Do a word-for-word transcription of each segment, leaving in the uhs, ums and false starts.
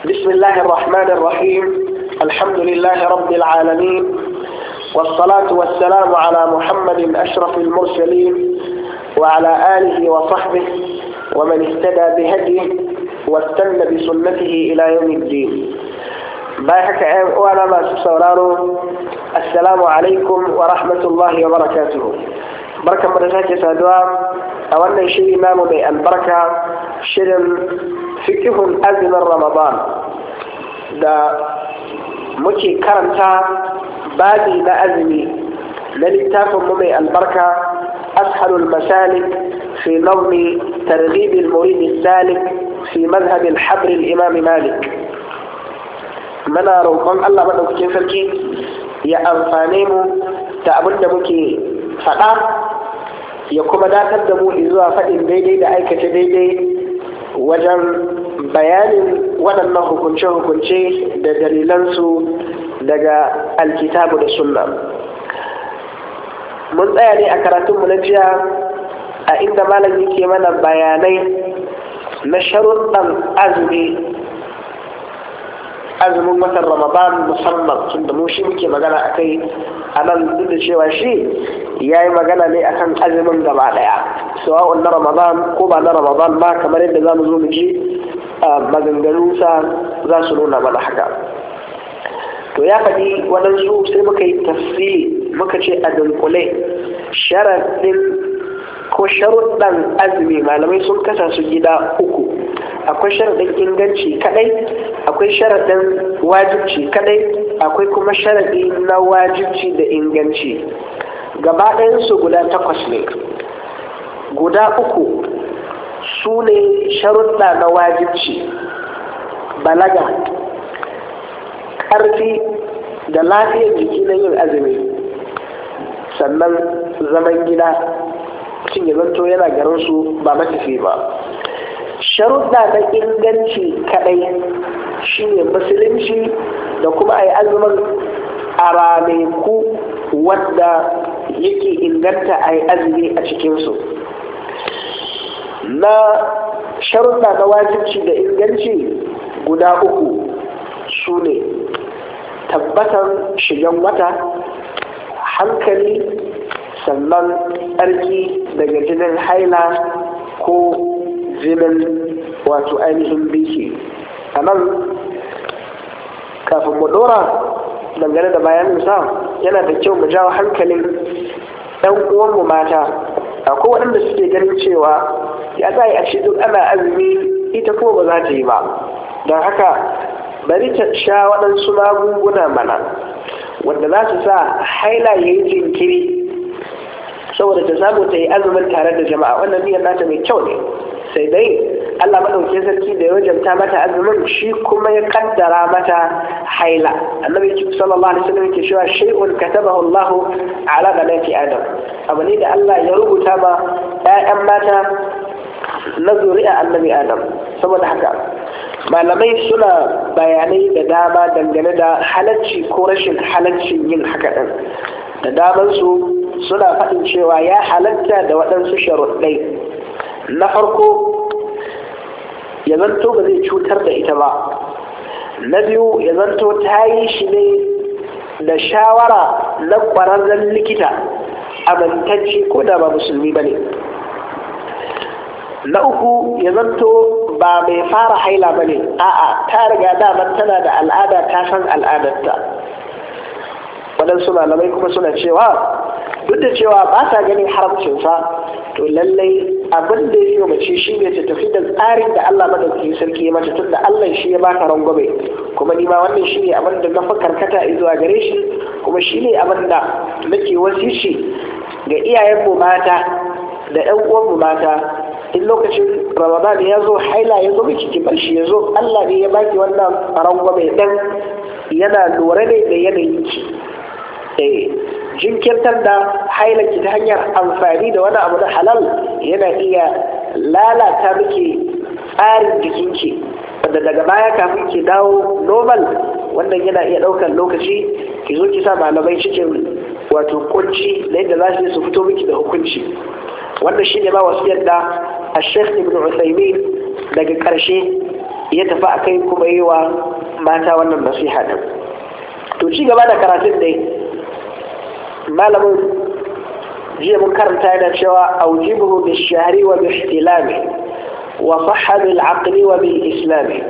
بسم الله الرحمن الرحيم. الحمد لله رب العالمين، والصلاة والسلام على محمد أشرف المرسلين وعلى آله وصحبه ومن اهتدى بهديه واستنى بسنته إلى يوم الدين. بايحك وانا ما سورارو السلام عليكم ورحمة الله وبركاته. بركة مرساكي سادوا أولا شيء إمام بي البركة شيء فكه أزم رمضان دا مكي كرمتا بادي دا أزمي للتافم بي البركة أسهل المسالك في نظم ترغيب المريد السالك في مذهب الحبر الإمام مالك. muna roƙon Allah maɗaukakin sarki ya amfane mu da abin da muke faɗa ya kuma datar da mu zuwa faɗin daidai da aikata daidai wajen bayanin waɗannan hukunce-hukunce da dalilansu daga alkitabu da sunna. Mun tsaya ne a karatunmu na jiya a inda malam yake mana bayanai na sharuɗan azumi azumin watan Ramadan musamman, tunda mu shi muke magana akai a nan, duk da cewa shi ya yi magana ne akan azumin gaba daya, sawa'un na Ramadan ko ba na Ramadan ba, kamar yadda za mu zo mu ji maganganunsa za su nuna mana haka. To ya faɗi waɗansu sai muka yi tafsiri muka ce a dunkule sharaɗin ko sharuɗan azumi malamai sun kasa su gida uku. Akwai sharaɗin inganci kadai, akwai sharaɗin wajibci kadai, akwai kuma sharaɗi na wajibci da inganci. Gaba ɗayansu guda takwas ne. Guda uku su ne sharuɗa na wajibci: balaga, ƙarfi da lafiyar jiki na yin azumi, sannan zaman gida, cin ya zanto yana garinsu ba matafi ba. Sharuɗa na inganci kaɗai shi ne musulunci da kuma a yi azumin a ranaku wadda yake inganta a yi azumi a cikinsu. Na sharuɗa na wajibci da inganci guda uku su ne tabbatar shigan wata, hankali, sannan tsarki daga jinin haila ko jinin wato ainihin biki. A nan kafin mu dora dangane da bayaninsa yana da kyau mu jawo hankalin ɗan uwanmu mata. Akwai waɗanda suke ganin cewa ya za a ce duk ana azumi ita kuma ba za ta yi ba, don haka bari ta sha waɗansu magunguna mana wanda za su sa haila ya yi jinkiri saboda ta samu ta yi azumin tare da jama'a. Wannan niyyar nata mai kyau ne, sai dai Allah maɗauki sarki da ya wajabta mata azumin shi kuma ya kaddara mata haila. Annabi sallallahu alaihi wasallam yake cewa shay'un katabahu Allahu ala banati Adam, abu ne da Allah ya rubuta ma ƴaƴan mata na zuri'a annabi Adam. Saboda haka malamai suna bayanai da dama dangane da halacci ko rashin halaccin yin haka din. Da damansu suna faɗin cewa ya halatta da waɗansu sharuɗai. Na farko, ya zanto ba zai cutar da ita ba. Na biyu, ya zanto ta yi shi ne da shawara na ƙwararren likita amintacce ko da ba musulmi ba ne. Na uku, ya zanto ba mai fara haila ba ne, a'a ta riga daman tana da al'ada, ta san al'adarta. Waɗansu malamai kuma suna cewa duk da cewa ba ta ganin haramcinsa, to lallai abin da ya yi mace shi ne ta tafi da tsarin da Allah madaukakin sarki ya mata, tun da Allah shi ya ba ta rangwame. Kuma nima wannan shi ne abin da na fi karkata zuwa gare shi, kuma shi ne abin da nake wasishi ga iyayenmu mata da ƴan uwanmu mata. In lokacin Ramadan ya zo, haila ya zo miki, ki bar shi ya zo. Allah ne ya baki wannan rangwame dan yana lura ne da yanayin ki. Eh, jinkirtar da hailaki ta hanyar amfani da wani abu na halal yana iya lalata miki tsarin jikinki, wanda daga baya kafin ki dawo normal wannan yana iya ɗaukar lokaci, ki zo ki sa malamai cikin wato kunci da yadda za su fito miki da hukunci. Wannan shi ne ma wasu yadda a Sheikh Ibn Uthaymin daga ƙarshe ya tafi a kai kuma yi wa mata wannan nasiha ɗin. To ci gaba da karatun dai malamin jiya mun karanta yana cewa aujibuhu bi shahri wa bi ihtilami wa sahha bil aqli wa bil islami.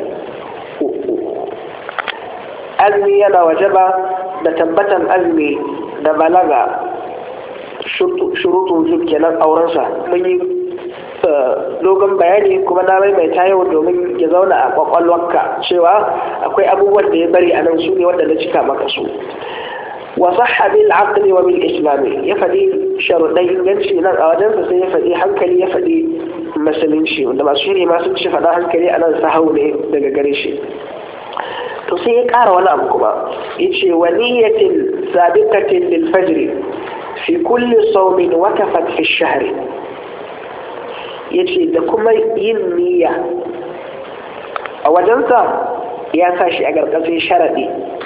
Azumi yana wajaba da tabbatan azumi da balaga shurutun wujub kenan aurensa. Mun yi dogon bayani kuma na maimaita yau domin ya zauna a kwakwalwarka cewa akwai abubuwan da ya bari a nan su ne wanda na cika maka su. wa sahha bil aqli wa bil islami, ya faɗi sharuɗai inganci nan a wajensa, sai ya faɗi hankali, ya faɗi musulunci, wanda masu shiri ma sun ce faɗa hankali a nan sahau ne daga gare shi. To sai ya ƙara wani abu kuma ya ce wa niyyatin sabiqatin lil fajri fi kulli sawmin wakafat fi shahri, ya ce da kuma yin niyya a wajensa ya sa shi a ƙarƙashin sharaɗi.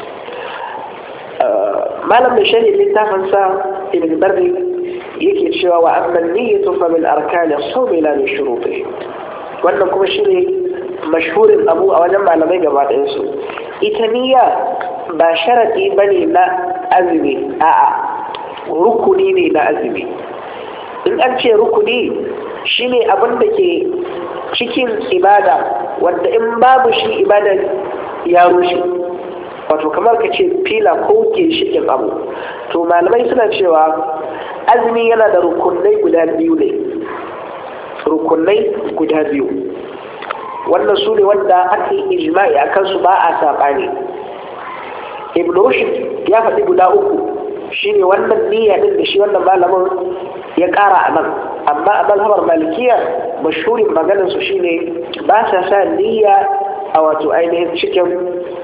malam da shari'a littafinsa ibn barri yake cewa wa amman niyyatu fa min arkani as-sawm la min shurutihi, wannan kuma shine mashhurin abu a wajen malamai gaba ɗayan su. Ita niyya ba sharadi bane na azumi, a'a rukuni ne na azumi. In an ce rukuni shine abin da ke cikin ibada wanda in babu shi ibada ya rushe, wato kamar ka ce fila ko ke shikin abu. To malamai suna cewa azumi yana da rukunai guda biyu ne, rukunai guda biyu wannan su ne wanda aka yi ijma'i a kansu, ba a saɓani. Ibn Rushd ya faɗi guda uku, shi ne wannan niyya ɗin da shi wannan malamin ya ƙara a nan. Amma a mazhabar malikiya mashhurin maganarsu shi ne ba sa sa niyya a wato ainihin cikin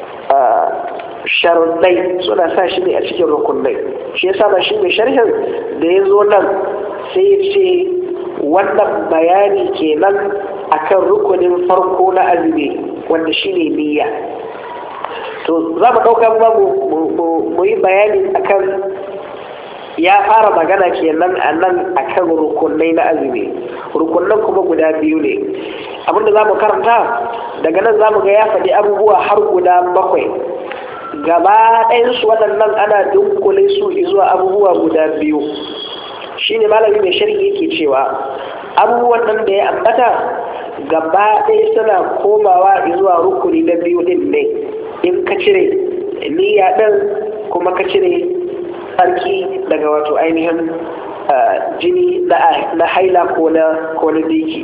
sharuɗai, suna sa shi ne a cikin rukunai. Shi yasa ba shi ne sharhin da ya zo nan sai ya ce wannan bayani kenan akan rukunin farko na azumi wanda shi ne niyya. To za mu ɗauka ba mu yi bayani akan ya fara magana kenan a nan akan rukunai na azumi. Rukunan kuma guda biyu ne. Abinda za mu karanta daga nan za mu ga ya faɗi abubuwa har guda bakwai. Gaba ɗayansu waɗannan ana dunkule su zuwa abubuwa guda biyu. Shi ne malami mai sharhi yake cewa abubuwan nan da ya ambata gaba ɗaya suna komawa zuwa rukuni na biyu ɗin ne. In ka cire niyya ɗin kuma ka cire tsarki daga wato ainihin jini na haila ko na diki.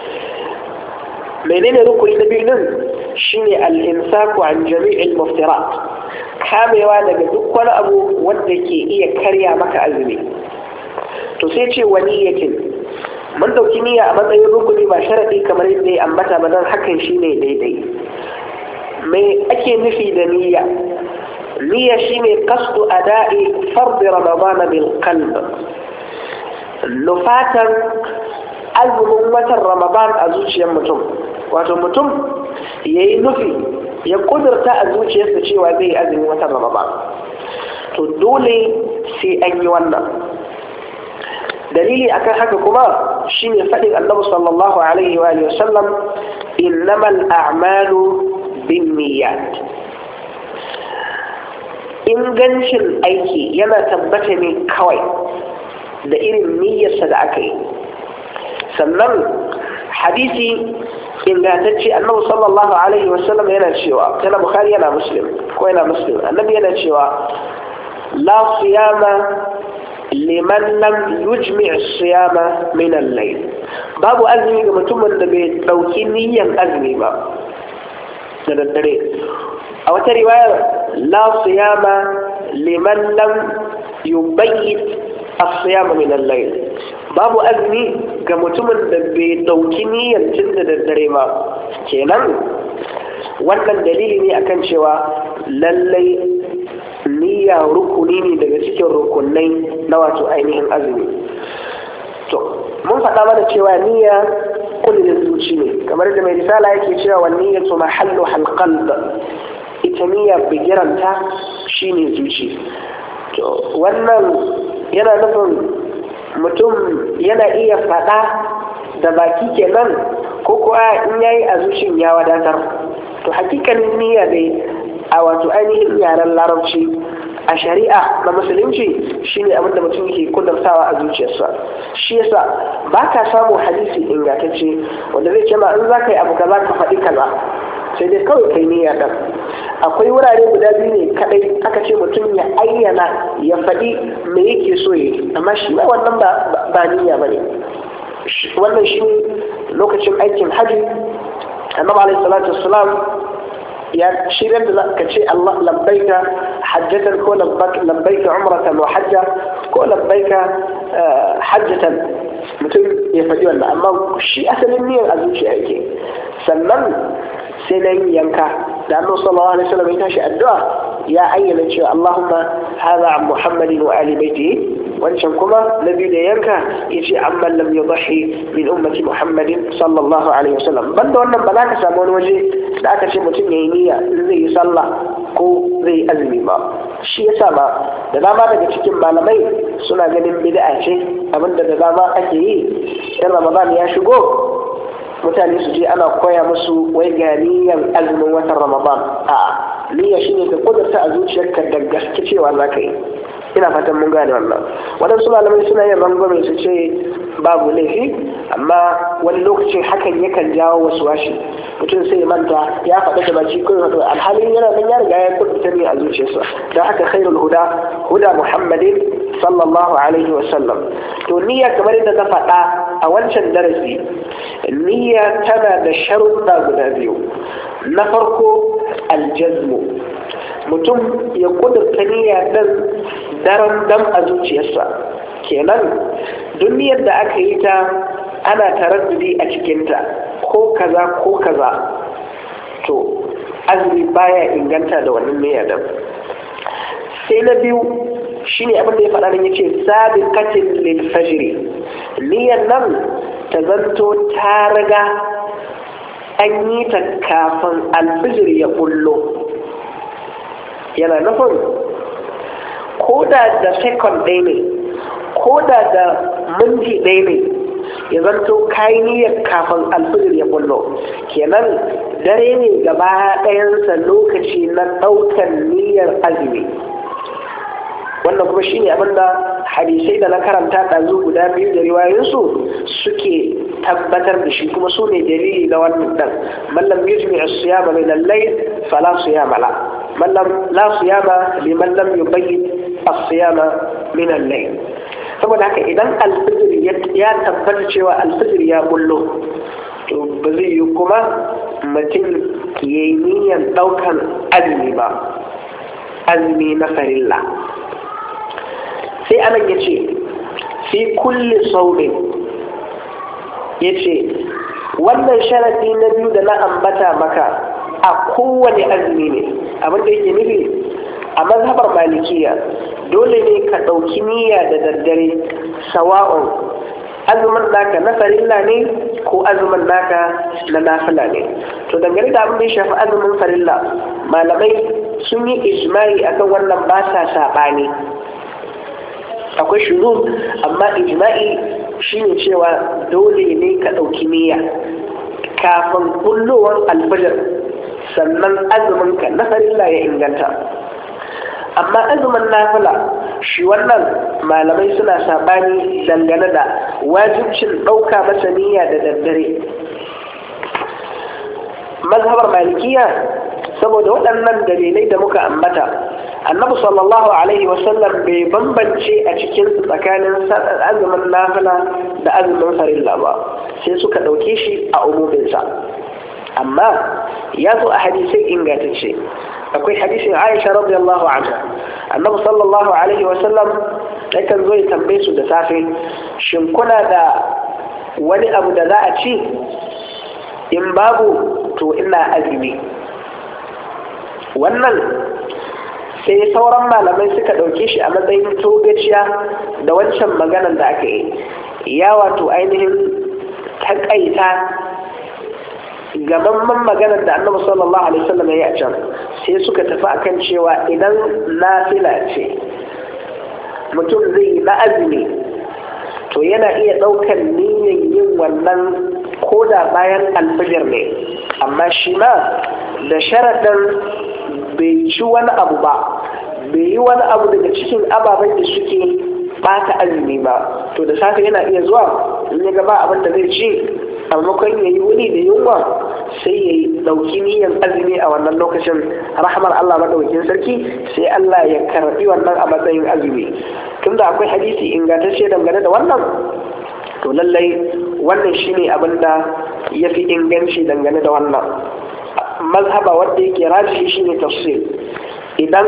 menene rukuni na biyu nan shine al-imsaku an jami'il muftirat, kamewa daga duk wani abu wanda ke iya karya maka azumi. To sai ce waniyatin, mun dauki niyya a matsayin rukuni ba sharadi kamar yadda ya ambata ba, dan hakan shine daidai. Me ake nufi da niyya? Niyya shine qasdu ada'i fard ramadan bil qalb, nufatan azumin watan ramadan a zuciyar mutum. Wato mutum ya yi nufi ya kudurta a zuciyarsa cewa zai azumin watan ramadan, to dole sai an yi wannan. Dalili akan haka kuma shine faɗin Annabi sallallahu alaihi wa alihi wasallam, innamal a'malu binniyat. Ingancin aiki yana tabbata ne kawai da irin niyyarsa da aka yi. Sannan hadisi ingantacce Annabi sallallahu alaihi wasallam yana cewa, yana Bukhari yana Muslim ko yana Muslim, Annabi yana cewa la siyama liman lam yujmi' siyama min al-layl. Babu azumi ga mutumin da bai dauki niyyar azumi ba da daddare. A wata riwayar la siyama liman lam yubayyit as-siyama min al-layl. Babu azumi ga mutumin da bai dauki niyyar tun da daddare ba. Kenan wannan dalili ne akan cewa lallai niyya rukuni ne daga cikin rukunai na wato ainihin azumi. To mun faɗa mana cewa niyya kullun zuci ne, kamar da mai risala yake cewa wan niyyatu mahallu halqalb, ita niyya bigiranta shine zuci. To wannan yana nufin mutum yana iya faɗa da baki kenan ko kuwa in yayi a zuciyar ya wadatar. to hakikanin niyya dai a wato ainihin yaren larabci a shari'a na musulunci shine abin da mutum yake kudurtawa a zuciyarsa. Shi yasa ba ka samu hadisi ingantacce wanda zai ce ma in za ka yi abu kaza ka faɗi kaza, sai dai kawai kai niyya ɗan. Akwai wurare guda biyu ne kaɗai aka ce mutum ya ayyana ya faɗi me yake so ya yi, amma shi ma wannan ba niyya ba ne. Wannan shi lokacin aikin hajji annabi alaihi salatu wassalam ya shirar da ka ce Allah labbaika hajjatan ko labbaika umratan wa hajja ko labbaika hajjatan, mutum ya faɗi wannan, amma shi asalin niyyar a zuciya yake. Sannan sai na yin yanka da annabi sallallahu alaihi wasallam ya tashi addu'a ya ayyana cewa Allahumma hadha an Muhammadin wa ali baitihi, wancan kuma na biyu da yanka ya ce amman lam yudhi min ummati Muhammadin sallallahu alaihi wasallam. Banda wannan ba za ka samu wani waje da aka ce mutum ya yi niyya zai yi sallah ko zai yi azumi ba. Shi yasa ba da dama daga cikin malamai suna ganin bid'a ce abinda da dama ake yi in Ramadan ya shigo mutane su je ana koya musu wai ga niyyar azumin watan Ramadan. A'a, niyya shine ka kudurta a zuciyarka da gaske cewa za ka yi. Ina fatan mun gane wannan. Waɗansu malamai suna yin rangwame su ce babu laifi, amma wani lokacin hakan yakan jawo wasu washi. Mutum sai manta ya faɗa da baki kawai wato alhalin yana nan ya riga ya kudurta ne a zuciyarsa. Don haka khairul huda huda Muhammadin sallallahu alaihi wa sallam. To niyya kamar yadda ta faɗa a wancan darasi, niyya tana da sharuɗa guda biyu. Na farko aljazmu, mutum ya kudurta niyya dan daren dam a zuciyarsa. Kenan duk niyyar da aka yi ta ana taraddudi a cikinta ko kaza ko kaza, to azumi baya inganta da wannan niyyar dan. Sai na biyu shine abin da ya faɗa nan yace sabiqatin lil fajr, niyyar nan ta zanto ta riga an yi ta kafin alfijir ya kullo. Yana nufin ko da da second ɗaya ne ko da da minti ɗaya ne ya zanto kayi niyyar kafin alfijir ya kullo. Kenan dare ne gaba ɗayansa lokaci na ɗaukar niyyar azumi. Wannan kuma shine abinda hadisai da na karanta ɗazu guda biyu da riwayoyinsu suke tabbatar da shi, kuma su ne dalili na wannan ɗan. Mallam yujmi as-siyama min al-layl fala siyama la mallam la siyama liman lam yubayyin as-siyama min al-layl. Saboda haka idan alfijir ya tabbata cewa alfijir ya bullo, to ba zai yi kuma mutum ya yi niyyar ɗaukan azumi ba, azumi na farilla. Sai anan ya ce fi kulli saumin, ya ce wannan sharadi na biyu da na ambata maka a kowane azumi ne. Abinda yake nufi a mazhabar malikiya dole ne ka ɗauki niyya da daddare, sawa'un azumin naka na farilla ne ko azumin naka na nafila ne. To dangane da abin da ya shafi azumin farilla, malamai sun yi ijma'i akan wannan, ba sa saɓani. Akwai shuru, amma ijma'i shine cewa dole ne ka ɗauki niyya kafin kullowar alfajir, sannan azumin ka na farilla ya inganta. Amma azumin nafila shi wannan malamai suna saɓani dangane da wajibcin ɗauka masa niyya da daddare. Mazhabar malikiya saboda waɗannan dalilai da muka ambata, annabi sallallahu alaihi wasallam bai bambance a cikin tsakanin azumin nafila da azumin farilla ba, sai suka ɗauke shi a umuminsa. Amma ya zo a hadisai ingantacce. Akwai hadisin Aisha radiyallahu anha, annabi sallallahu alaihi wasallam yakan zo ya tambaye su da safe, shin kuna da wani abu da za a ci? In babu, to ina azumi. Wannan sai sauran malamai suka ɗauke shi a matsayin togaciya da wancan maganar da aka yi, ya wato ainihin taƙaita gamamman maganar da annabi sallallahu alaihi wasallam ya yi a can. Sai suka tafi akan cewa idan nafila ce mutum zai yi na azumi, to yana iya ɗaukar niyyar yin wannan koda bayan alfajir ne, amma shi ma da sharaɗin bai ci wani abu ba, bai yi wani abu daga cikin ababen da suke bata azumi ba, to da safe yana iya zuwa in ya gaba abin da zai ci a maimakon ya yi wuni da yunwa sai ya yi ɗauki niyyar azumi a wannan lokacin, rahmar Allah maɗaukin sarki sai Allah ya karɓi wannan a matsayin azumi. Tunda akwai hadisi ingantacce dangane da wannan, to lallai wannan shine abin da ya fi inganci dangane da wannan mazhaba wanda yake rajihi shine tafsir. Idan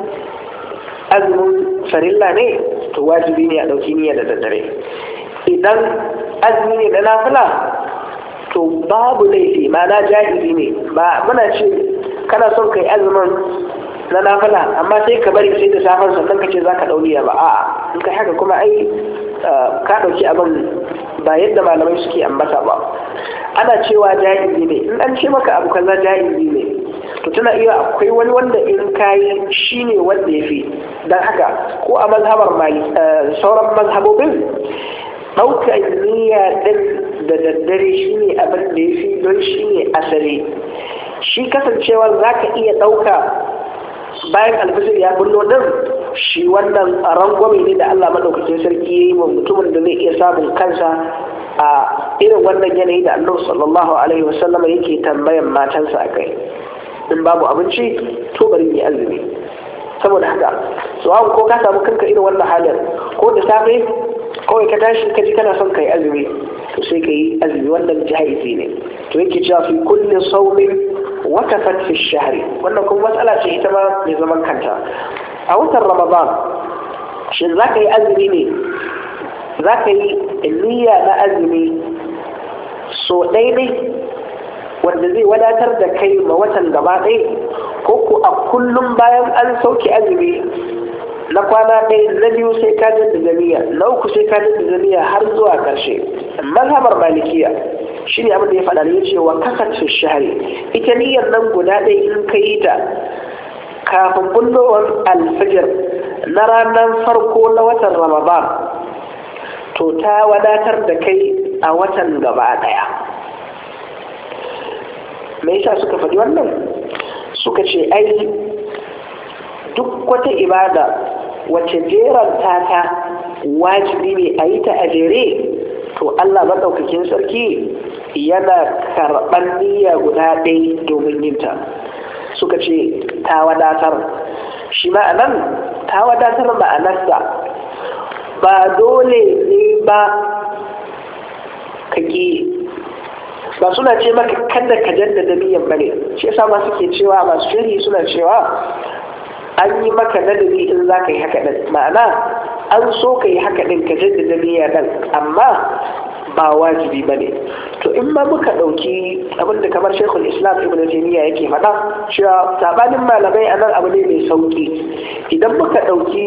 azumin farilla ne to wajibi ne a ɗauki niyya da daddare, idan azumi ne da nafila to babu laifi, ma na ja'izi ne. Ba muna ce kana son kai azumin na nafila amma sai ka bari sai da safar sannan ka ce za ka ɗauniya ba, a'a in ka haka kuma ai ka ɗauki abin ba yadda malamai suke ambata ba. Ana cewa ja'izi ne, in an ce maka abu kaza ja'izi ne to tana iya akwai wani wanda in kayi shi ne wanda ya fi. Don haka ko a mazhabar mali sauran mazhabobin ɗauka niyya ɗin da daddare shi ne abin da ya fi, don shi ne asali. Shi kasancewar za ka iya ɗauka bayan alfijir ya bullo ɗin, shi wannan rangwame ne da Allah maɗaukakin sarki ya yi wa mutumin da zai iya samun kansa a irin wannan yanayi da Annabi sallallahu alaihi wasallama yake tambayan matansa a kai. In babu abinci to bari yi azumi. Saboda haka so an ko ka samu kanka irin wannan halin, ko da safe kawai ka tashi ka ji kana son kai azumi to sai ka yi azumi, wannan jaizi ne. To yake cewa fi kulli sawmin wakafat fi shahri, wannan kuma matsala ce ita ma mai zaman kanta. A watan Ramadan shin za ka yi azumi ne, za ka yi niyya na azumi so ɗaya ne wanda zai wadatar da kai ma watan gaba ɗaya, ko ku a kullum bayan an sauke azumi na kwana ɗaya na biyu sai ka jaddada niyya, na uku sai ka jaddada niyya har zuwa ƙarshe. Mazhabar malikiya shi ne abin da ya faɗa da ya ce wa kasance shahari, ita niyyar nan guda ɗaya in ka yi ta kafin bullowar alfijir na ranar farko na watan Ramadan to ta wadatar da kai a watan gaba ɗaya. Me yasa suka faɗi wannan? Suka ce ai duk wata ibada wacce jeranta ta wajibi ne a yi ta a jere, to Allah maɗaukakin sarki yana karɓar niyya guda ɗaya domin yin ta. Suka ce ta wadatar. Shi ma'anan ta wadatar ma'anarsa ba dole ne ba kake, ba suna ce maka kada ka jaddada niyyar bane. Shi yasa ma suke cewa masu shiri suna cewa an yi maka ladabi in za ka yi haka ɗin, ma'ana an so ka yi haka ɗin ka jaddada niyya ɗin amma ba wajibi ba ne. To in ma muka ɗauki abinda kamar Sheikhul Islam Ibn Taymiyyah yake faɗa cewa sabanin malamai a nan abu ne mai sauki. Idan muka ɗauki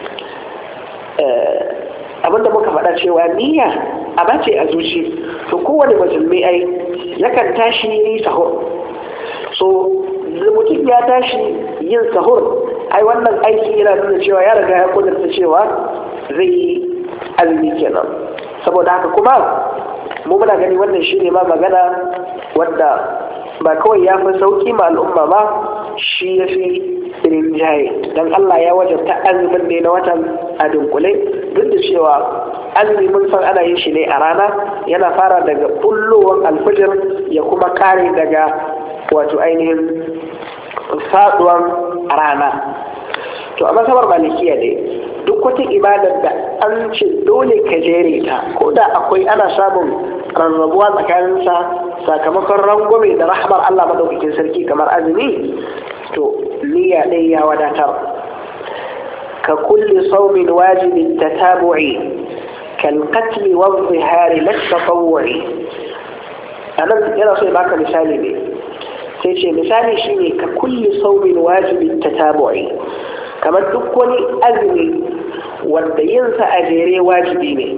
abinda muka faɗa cewa niyya a bace a zuci, to kowane musulmi ai yakan tashi yi sahur. So mutum ya tashi yin sahur, ai wannan aiki yana nuna cewa ya riga ya kudurta cewa zai yi azumi kenan. Saboda haka kuma mu muna gani wannan shi ne ma magana wadda ba kawai ya fi sauki ma al'umma ba, shi ya fi rinjaye, don Allah ya wajabta azumin ne na watan a dunkule, duk da cewa azumi mun san ana yin shi ne a rana, yana fara daga bullowar alfijir ya kuma kare daga wato ainihin faduwan rana. To a masabar malikiya ne duk wata ibadar da an ce dole ka jere ta, ko da akwai ana samun rarrabuwa tsakaninsa sakamakon rangwame da rahmar Allah madaukakin sarki kamar azumi, to niyya ɗaya ya wadatar. ka kulli saumin wajibin tatabu'i kal qatl wa dhihari la tatawwu'i. anan yana so ya baka misali ne, sai ce misali shine ka kulli saumin wajibin tatabu'i, kamar duk wani azumi wanda yinsa a jere wajibi ne.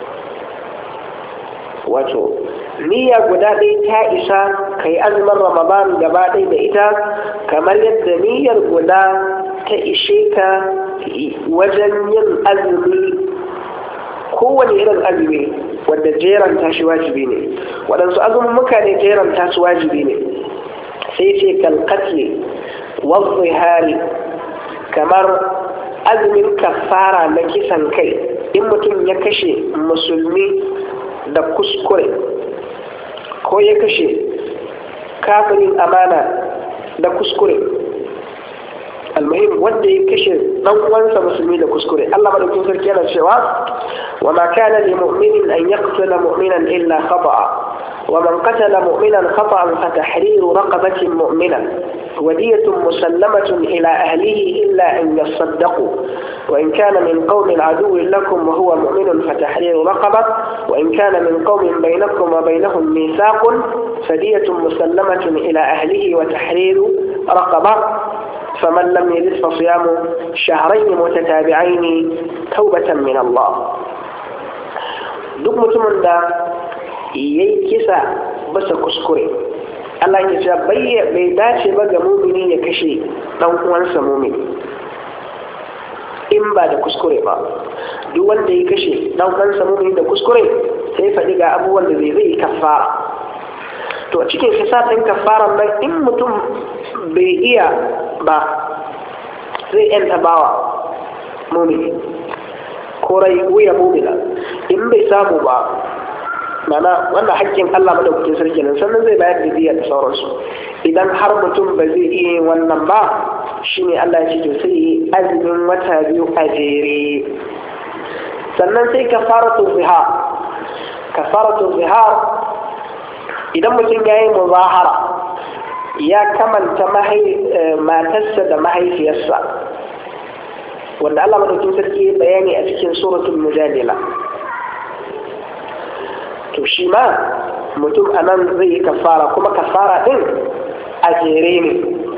Wato niyya guda ɗaya ta isa ka yi azumin Ramadan gaba ɗaya da ita, kamar yadda niyyar guda ta ishe ka wajen yin azumi kowane irin azumi wanda jeranta shi wajibi ne. Waɗansu azumin muka ne jeranta su wajibi ne, sai ce kalkatli wasu hari kamar azumin kafara na kisan kai in mutum ya kashe musulmi da kuskure ko ya kashe kafirin amana da kuskure almuhim wanda ya kashe dan uwansa musulmi da kuskure Allah madaukakin sarki yana cewa wa ma kana lil mu'minin an yaqtula mu'minan illa khata'a wa man qatala mu'minan khata'an fa tahriru raqabatin mu'mina ودية مسلمة إلى أهله إلا أن يصدقوا وإن كان من قوم عدو لكم وهو مؤمن فتحرير رقبة وإن كان من قوم بينكم وبينهم ميثاق فدية مسلمة إلى أهله وتحرير رقبة فمن لم يجد فصيام شهرين متتابعين توبة من الله duk mutumin da yayi kisa basa kuskure Allah ya ce bai dace ba ga mumini ya kashe dan uwansa mumini in ba da kuskure ba duk wanda ya kashe dan uwansa mumini da kuskure sai faɗi ga abubuwan da zai zai kafara to a cikin hisabin kafaran nan in mutum bai iya ba zai yanta bawa mumini ko rai wuya mumina in bai samu ba mana wannan haƙƙin Allah madaukakin sarki nan sannan zai bayar da diya da sauransu idan har mutum ba zai iya wannan ba shine Allah ya ce to sai azumin wata biyu a jere sannan sai kafaratu zihar kafaratu zihar idan mutum ya yi muzahara ya kamanta matarsa da mahaifiyarsa wanda Allah madaukakin sarki bayani a cikin suratul mujadila to shi ma mutum a nan zai yi kafara kuma kafara ɗin a jere ne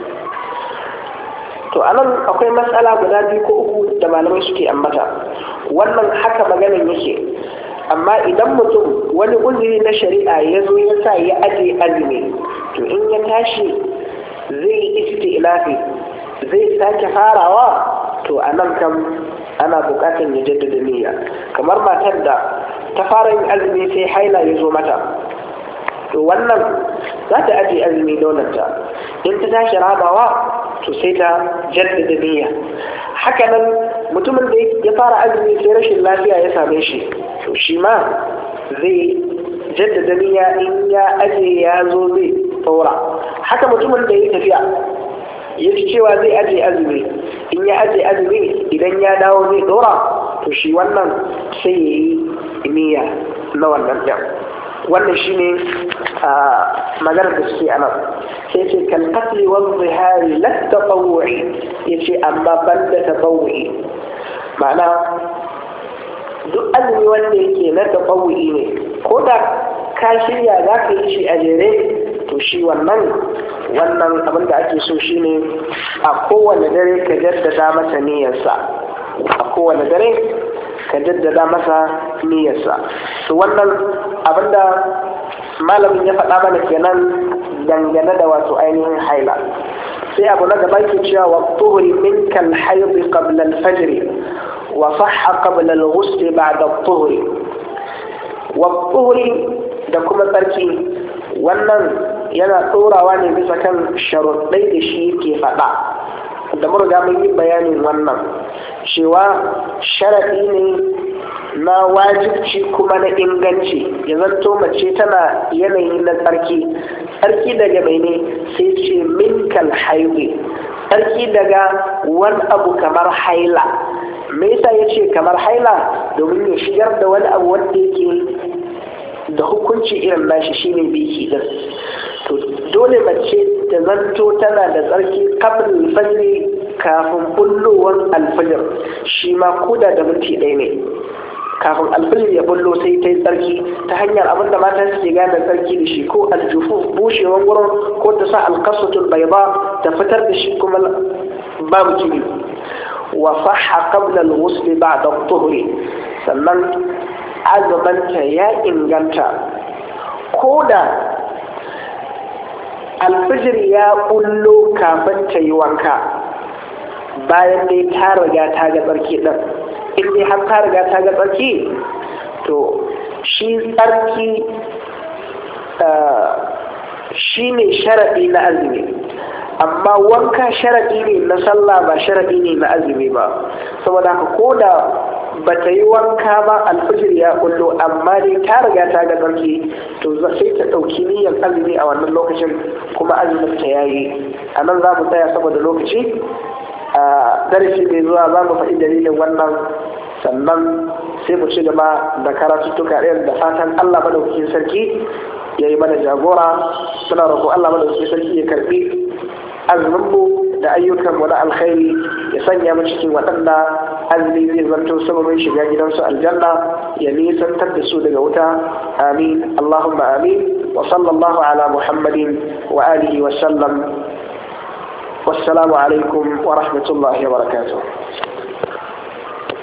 to a nan akwai matsala guda biyu ko uku da malamai suke ambata wannan haka maganin yake amma idan mutum wani uzuri na shari'a ya zo ya sa ya aje azumi to in ya tashi zai yi isti'lafi zai sake farawa to a nan kam ana bukatar ya jaddada niyya kamar matar da ta fara yin azumi sai haila ya zo mata to wannan za ta aje azumi donanta in ta tashi rabawa to sai ta jaddada niyya haka nan mutumin da ya fara azumi sai rashin lafiya ya same shi to shi ma zai jaddada niyya in ya aje ya zo zai tsora haka mutumin da ya tafiya ya ci cewa zai aje azumi in ya aje azumi idan ya dawo zai dora to shi wannan sai ya yi niyya na wannan ɗin wannan shi ne maganar da suke a nan sai ce kalkatli wani zihari latta ɓawuri ya ce amma ban da ta ɓawuri ma'ana duk azumi wanda yake na ta ɓawuri ne ko da ka shirya za ka yi shi a jere to shi wannan wannan abin da ake so shi ne a kowane dare ka jaddada masa niyyarsa a kowane dare ka jaddada masa niyyarsa to wannan abinda malamin ya faɗa mana kenan dangane da wato ainihin haila sai abu na gaba ke cewa wa tuhuri min kal hayd qabla al fajr wa sahha qabla al ghusl ba'da al tuhuri wa tuhuri da kuma tsarki wannan yana tsorawa ne bisa kan sharuɗai da shi ke faɗa da mun riga mun yi bayanin wannan cewa sharaɗi ne na wajibci kuma na inganci ya zanto mace tana yanayi na tsarki tsarki daga mai ne sai ce min kal haihu tsarki daga wani abu kamar haila me yasa ya ce kamar haila domin ya shigar da wani abu wanda yake da hukunci irin nashi shine biki din to dole mace ta zanto tana da tsarki kafin fajri kafin bullowar alfajir shi ma koda da minti ɗaya ne kafin alfajir ya bullo sai ta yi tsarki ta hanyar abinda mata suke gane tsarki da shi ko aljufu bushewan gurin ko ta sa alkasatul bai ba ta fitar da shi kuma babu kibi wa sahha qabla al-ghusl ba'da at-tuhri sannan azumanta ya inganta koda alfajir ya bullo kafin ta yi wanka bayan dai ta riga ta ga tsarki ɗin in dai har ta riga ta ga tsarki to shi tsarki shine sharaɗi na azumi, amma wanka sharaɗi ne na sallah ba sharaɗi ne na azumi ba. saboda haka ko da ba ta yi wanka ba alfijir ya kullo amma dai ta riga ta ga sarki, to sai ta ɗauki niyyar azumi a wannan lokacin kuma azumin ta yayi. a nan za mu tsaya saboda lokaci, a darasi mai zuwa za mu faɗi dalilin wannan, sannan sai mu ci gaba da karatuttuka ɗaya da fatan Allah madaukakin sarki ya yi mana jagora. suna roƙo Allah madaukakin sarki ya karɓi azuminmu da ayyukanmu na alkhairi, ya sanya mu cikin waɗanda azumi zai zanto sababin shiga gidansu aljanna, ya nisantar da su daga wuta. amin Allahumma amin. wa sallallahu ala Muhammadin wa alihi wa sallam. wassalamu alaikum wa rahmatullahi wa barakatuh.